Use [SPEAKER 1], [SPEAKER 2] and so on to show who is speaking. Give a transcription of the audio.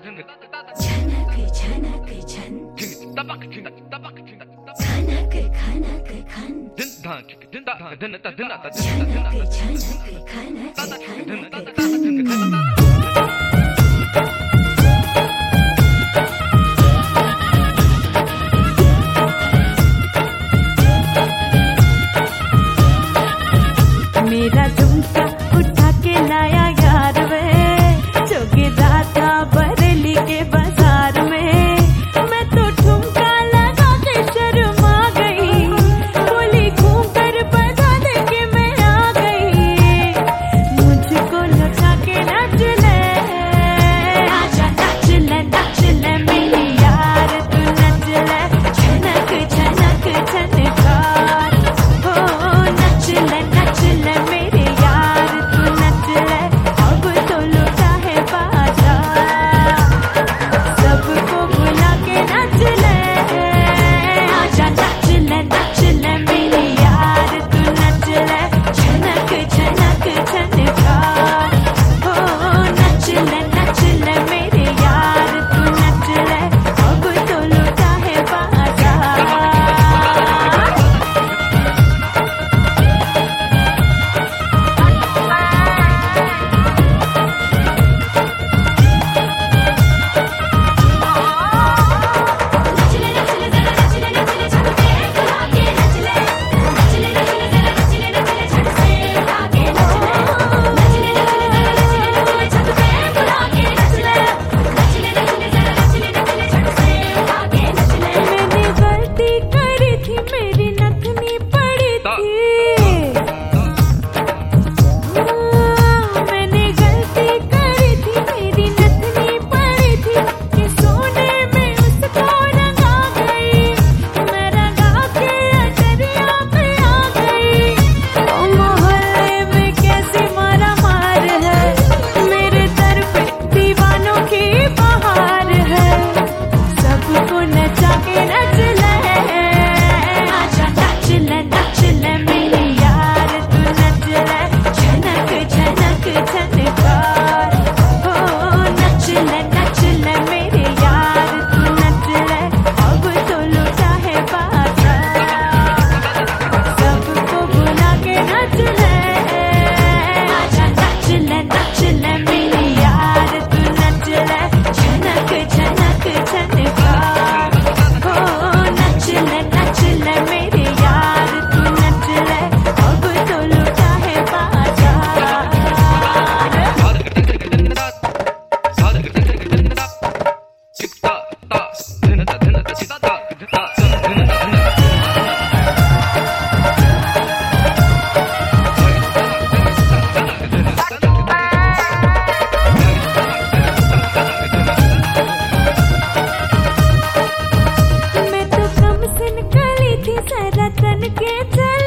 [SPEAKER 1] मेरा झुमका उठा के लाया यार वे, चौकीदार था बरेली के बाजार में। मैं तो ठुमका लगा के शर्मा गई, बोली घूम कर बता दे के मैं आ गई। मुझको लगा के नाच ले, आजा नाच ले मेरी यार, तू नच ले छनक छनक छनकार। हो नच ले मेरे यार, तू नच ले अब तो लुटा है बाजार। सबको बुला के नच ले, आजा नच ले मेरे यार, तू नच ले छनक छनक छनकार। हो नच ले मेरे यार, तू नच ले अब तो लुटा है बाजार। मैंने गलती करी थी, मेरी नथनी पड़ी थी। मैंने गलती करी थी, मेरी नथनी पड़ी थी कि सोने में उसको रंगा गई। मैं रंगा के अटरिया पे आ गई। ओ मोहल्ले में कैसी मारा मार है, मेरे दर पे दीवानों की बहार है। सबको नचा के नच ले, आजा नच ले मेरी यार, तू नच ले छनक छनक छनकार। हो नच ले मेरे यार, तू नच ले अब तो लुटा है बाजार। सबको बुला के नच ले, आजा नच ले मेरी यार, तू नच ले छनक छनक छनकार। हो नच ले मेरे यार, तू नच ले अब तो लुटा है बाजार। मैं तो कम सिन कली थी, जरा तन के चल